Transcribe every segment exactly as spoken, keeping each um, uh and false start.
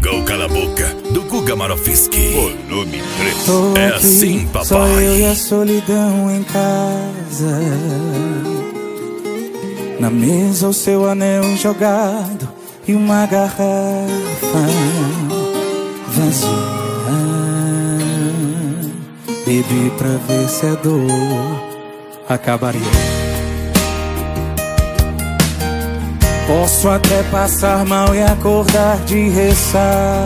Gol Cala a Boca, do Guga Marofsky. Volume três. Tô É aqui, assim, papai. só eu e a solidão em casa. Na mesa o seu anel jogado e uma garrafa vazia. Bebi pra ver se a dor acabaria. Posso até passar mal e acordar de ressaca,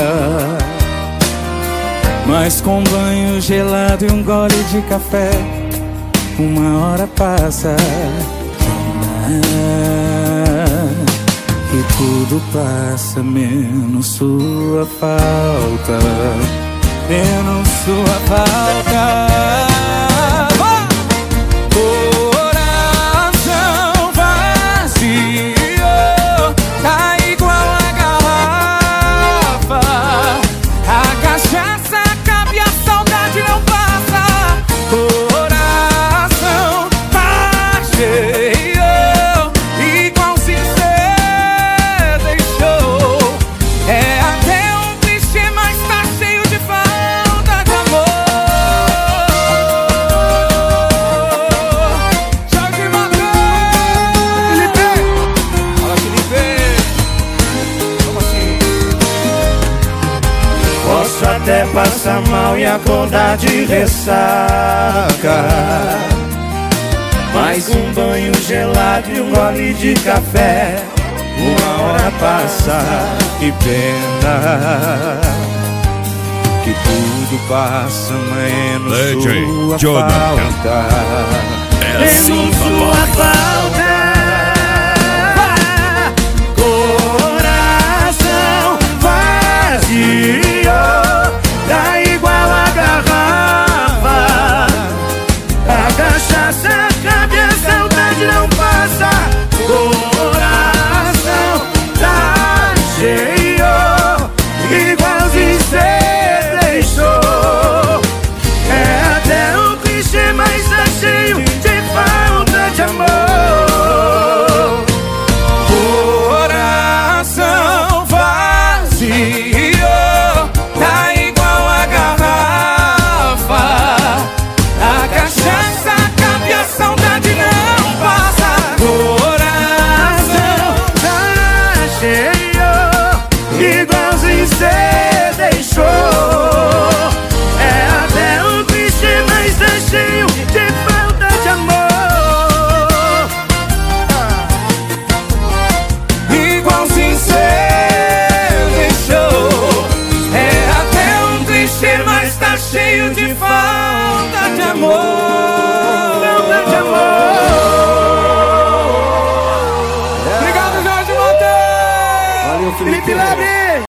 mas com banho gelado e um gole de café, uma hora passa e tudo passa menos sua falta, menos sua falta. Posso até passar mal e acordar de ressaca, mas um banho gelado e um gole de café, uma hora passa, que pena, que tudo passa menos D J sua falta. É assim, Menos sua papai. falta. Cheio de falta de amor, falta de amor. Obrigado, Jorge Monteiro. Valeu, Felipe Lebre.